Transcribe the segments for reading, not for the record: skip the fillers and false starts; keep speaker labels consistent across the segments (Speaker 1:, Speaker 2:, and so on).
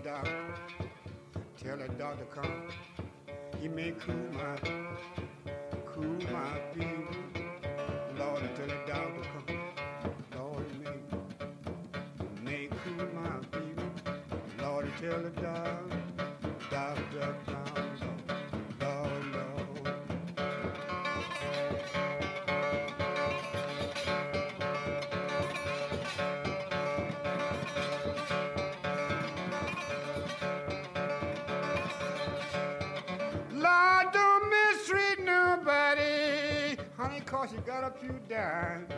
Speaker 1: doctor, tell the doctor come. He may cool my fever. Lord, tell the doctor come. Lord, he may cool my fever. Lord, tell the doctor come. Lord, Lord. Lord, don't mistreat nobody, honey, 'cause you got a few dimes.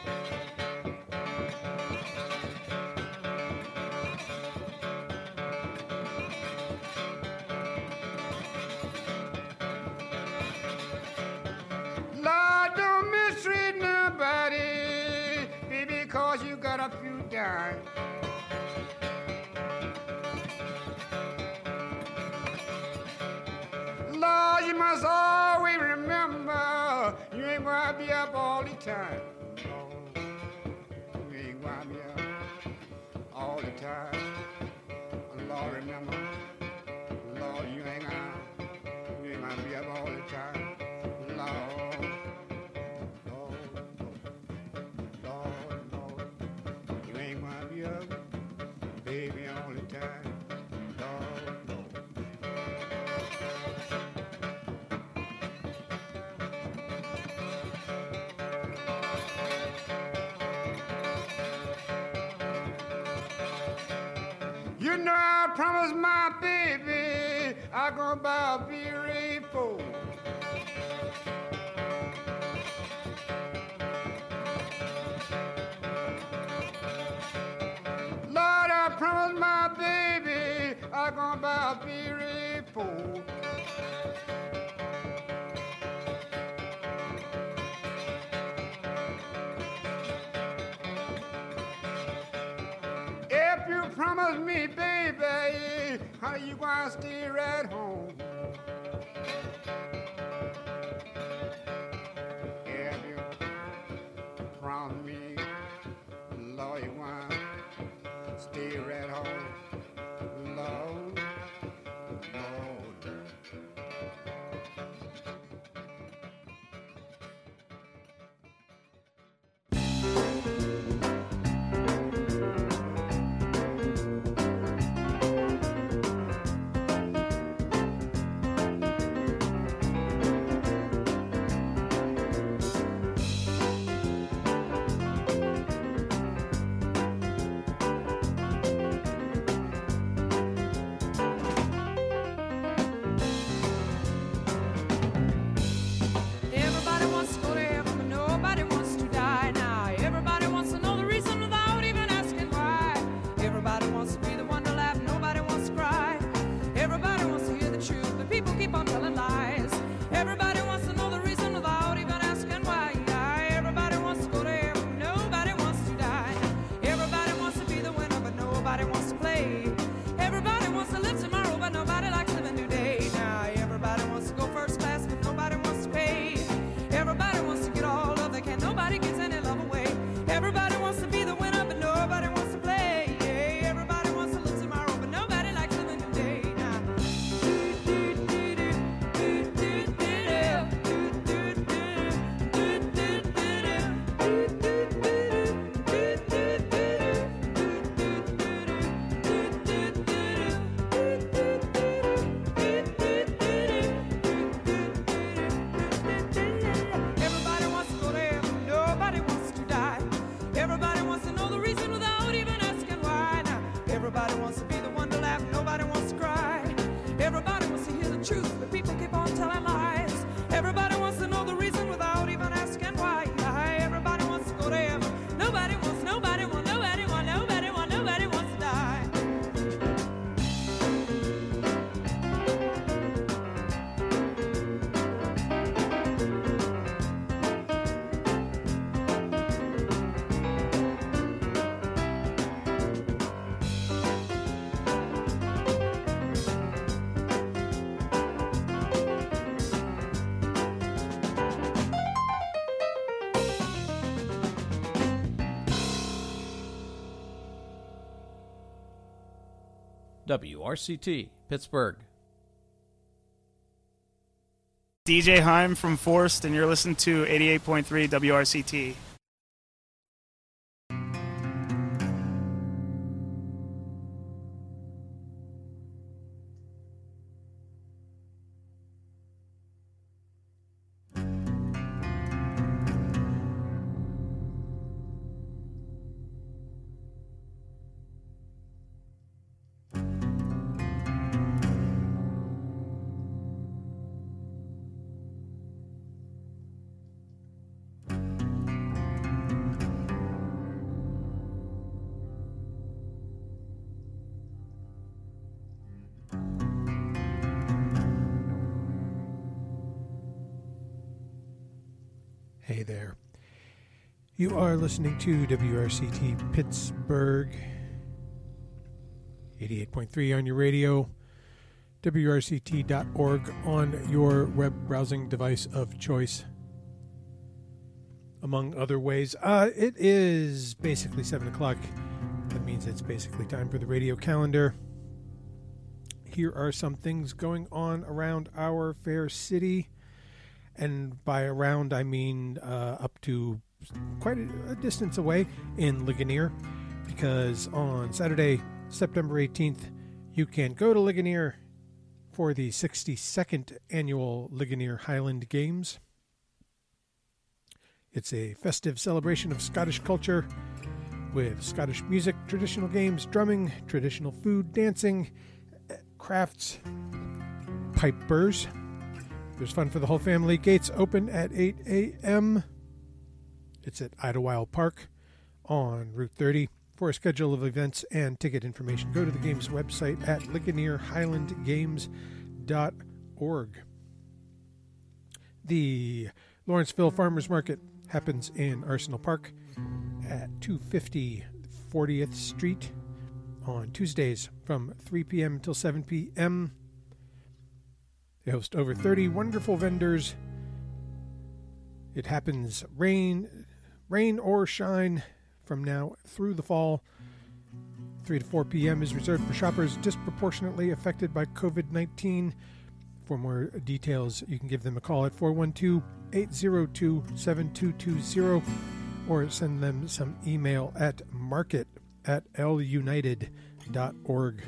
Speaker 1: Lord, don't mistreat nobody, baby, 'cause you got a few dimes. Lord, you must always remember you ain't gonna be up all the time. Lord, you ain't gonna be up all the time. Lord, remember, Lord, you ain't gonna be up all the time. Lord, Lord, you ain't gonna be up, baby, all the time. Lord. You know I promised my baby I'm gonna buy a V-Ray-4. Lord, I promised my baby I'm gonna buy a V-Ray-4. If you promise me, baby, how you gonna stay right home? If you promise me, Lord, you gonna stay right home, Lord, Lord.
Speaker 2: WRCT, Pittsburgh.
Speaker 3: DJ Heim from Forst, and you're listening to 88.3 WRCT.
Speaker 4: Hey there. You are listening to WRCT Pittsburgh, 88.3 on your radio, WRCT.org on your web browsing device of choice, among other ways. It is basically 7 o'clock. That means it's basically time for the radio calendar. Here are some things going on around our fair city. And by around, I mean up to quite a distance away in Ligonier, because on Saturday, September 18th, you can go to Ligonier for the 62nd annual Ligonier Highland Games. It's a festive celebration of Scottish culture with Scottish music, traditional games, drumming, traditional food, dancing, crafts, pipers. There's fun for the whole family. Gates open at 8 a.m. It's at Idlewild Park on Route 30. For a schedule of events and ticket information, go to the game's website at LigonierHighlandGames.org. The Lawrenceville Farmers Market happens in Arsenal Park at 250 40th Street on Tuesdays from 3 p.m. until 7 p.m. They host over 30 wonderful vendors. It happens rain or shine from now through the fall. 3 to 4 p.m. is reserved for shoppers disproportionately affected by COVID-19. For more details, you can give them a call at 412-802-7220 or send them some email at market@lunited.org.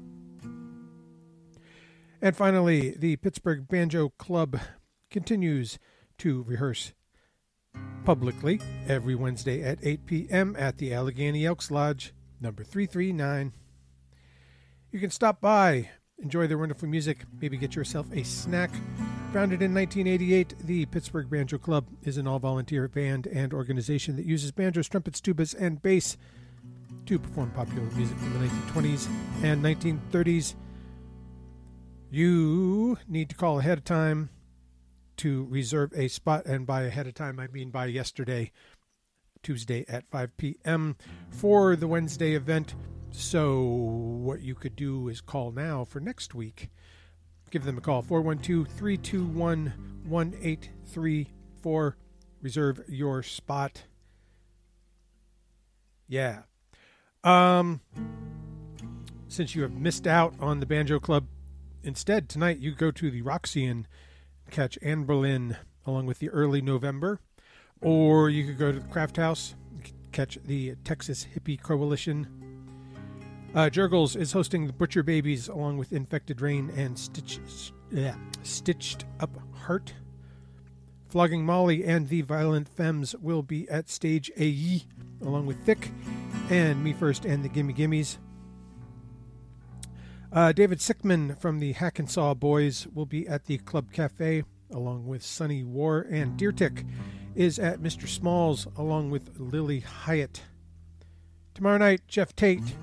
Speaker 4: And finally, the Pittsburgh Banjo Club continues to rehearse publicly every Wednesday at 8 p.m. at the Allegheny Elks Lodge, number 339. You can stop by, enjoy their wonderful music, maybe get yourself a snack. Founded in 1988, the Pittsburgh Banjo Club is an all-volunteer band and organization that uses banjos, trumpets, tubas, and bass to perform popular music from the 1920s and 1930s. You need to call ahead of time to reserve a spot, and by ahead of time, I mean by yesterday, Tuesday at 5 p.m. for the Wednesday event. So what you could do is call now for next week. Give them a call, 412-321-1834. Reserve your spot. Yeah. Since you have missed out on the Banjo Club, instead, tonight you go to the Roxy and catch Anne Boleyn along with the Early November. Or you could go to the Craft House, catch the Texas Hippie Coalition. Jurgles is hosting the Butcher Babies along with Infected Rain and Stitched Up Heart. Flogging Molly and the Violent Femmes will be at Stage AE along with Thick and Me First and the Gimme Gimmies. David Sickman from the Hack and Saw Boys will be at the Club Cafe along with Sunny War, and Deer Tick is at Mr. Smalls along with Lily Hyatt. Tomorrow night, Jeff Tate,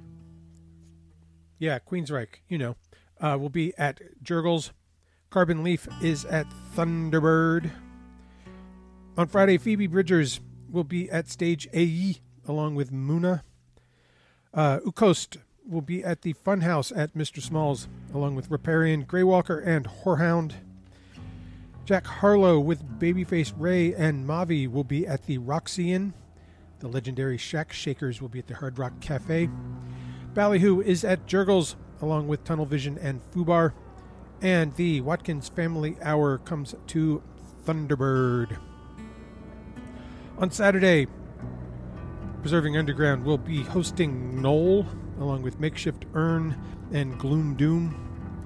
Speaker 4: Queensryche, will be at Jurgles. Carbon Leaf is at Thunderbird. On Friday, Phoebe Bridgers will be at Stage AE along with Muna. Ucoast will be at the Funhouse at Mr. Smalls, along with Riparian, Greywalker, and Whorehound. Jack Harlow with Babyface Ray and Mavi will be at the Roxy. The legendary Shack Shakers will be at the Hard Rock Cafe. Ballyhoo is at Jurgles. along with Tunnel Vision and Fubar. And the Watkins Family Hour comes to Thunderbird. On Saturday, Preserving Underground will be hosting Knoll, along with Makeshift Urn and Gloom Doom.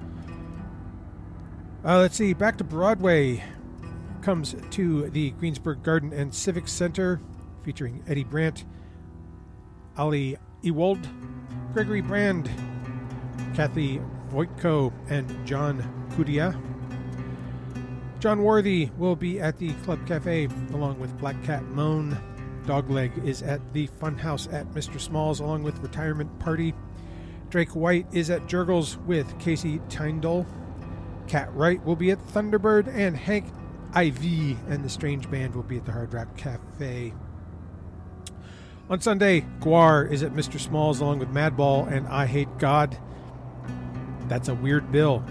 Speaker 4: Let's see, back to Broadway comes to the Greensburg Garden and Civic Center, featuring Eddie Brandt, Ali Ewald, Gregory Brand, Kathy Voitko, and John Kudia. John Worthy will be at the Club Cafe along with Black Cat Moan. Dogleg is at the Funhouse at Mr. Smalls along with Retirement Party. Drake White is at Jurgles with Casey Tyndall. Cat Wright will be at Thunderbird, and Hank IV and the Strange Band will be at the Hard Rock Cafe. On Sunday, Guar is at Mr. Smalls along with Madball and I Hate God. That's a weird bill.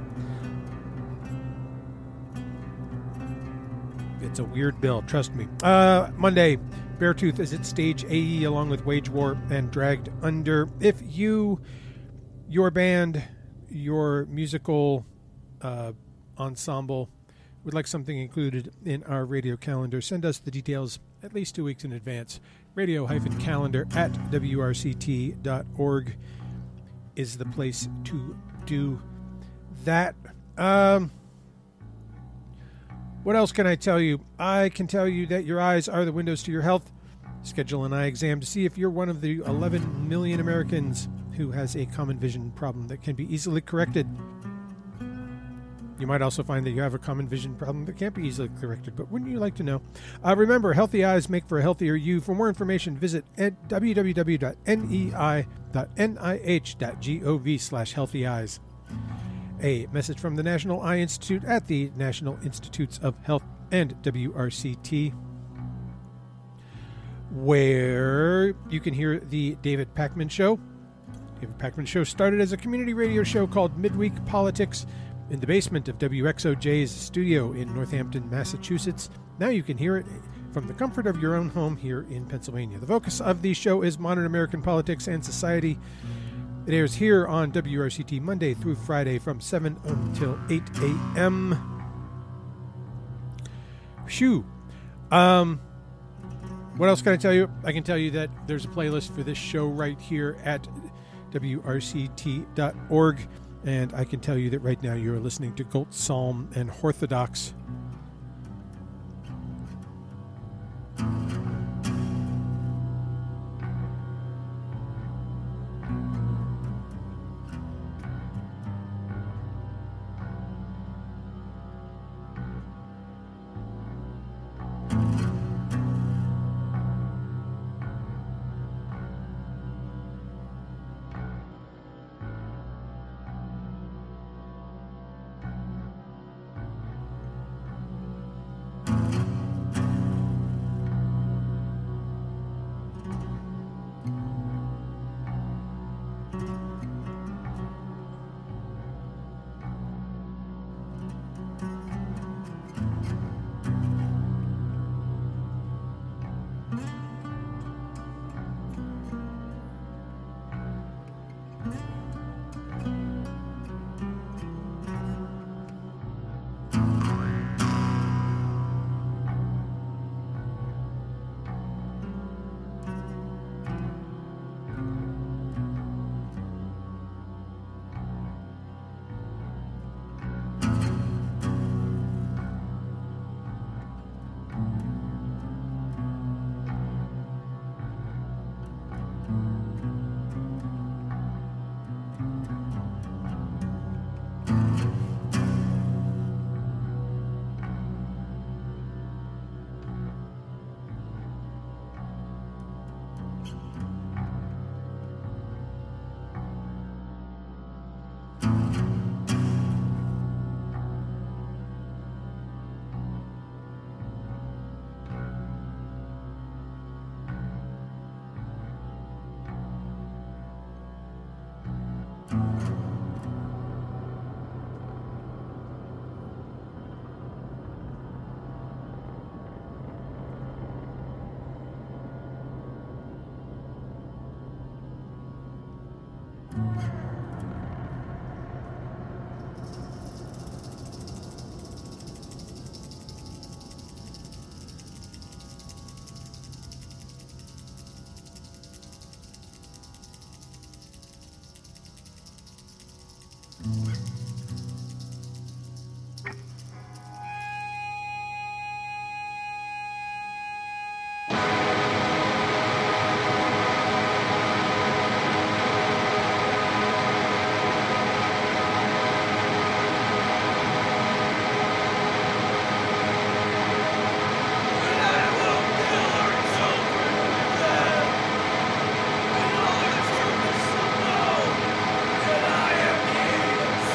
Speaker 4: It's a weird bill, trust me. Monday, Beartooth is at Stage AE along with Wage War and Dragged Under. If you, your band, your musical ensemble would like something included in our radio calendar, send us the details at least 2 weeks in advance. Radio-calendar at wrct.org is the place to do that. What else can I tell you? I can tell you that your eyes are the windows to your health. Schedule an eye exam to see if you're one of the 11 million Americans who has a common vision problem that can be easily corrected. You might also find that you have a common vision problem that can't be easily corrected, but wouldn't you like to know? Remember, healthy eyes make for a healthier you. For more information, visit at www.nei.gov/healthyeyes. A message from the National Eye Institute at the National Institutes of Health and WRCT, where you can hear the David Pakman Show. David Pakman Show started as a community radio show called Midweek Politics in the basement of WXOJ's studio in Northampton, Massachusetts. Now you can hear it from the comfort of your own home here in Pennsylvania. The focus of the show is modern American politics and society. It airs here on WRCT Monday through Friday from 7 until 8 a.m. Phew. What else can I tell you? I can tell you that there's a playlist for this show right here at WRCT.org. And I can tell you that right now you're listening to Gold Psalm and Orthodox.
Speaker 5: I am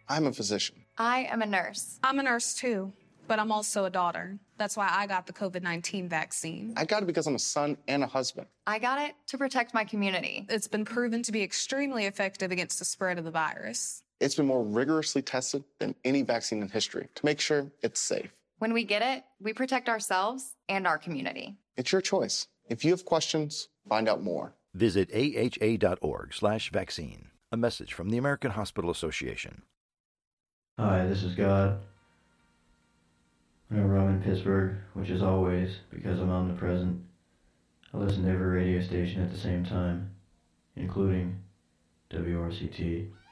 Speaker 5: I'm a physician.
Speaker 6: I am a nurse.
Speaker 7: I'm a nurse too, but I'm also a daughter. That's why I got the COVID-19 vaccine.
Speaker 5: I got it because I'm a son and a husband.
Speaker 6: I got it to protect my community.
Speaker 7: It's been proven to be extremely effective against the spread of the virus.
Speaker 5: It's been more rigorously tested than any vaccine in history to make sure it's safe.
Speaker 6: When we get it, we protect ourselves and our community.
Speaker 5: It's your choice. If you have questions, find out more.
Speaker 8: Visit aha.org/vaccine. A message from the American Hospital Association.
Speaker 9: Hi, this is God. Whenever I'm in Pittsburgh, which is always because I'm omnipresent, I listen to every radio station at the same time, including WRCT.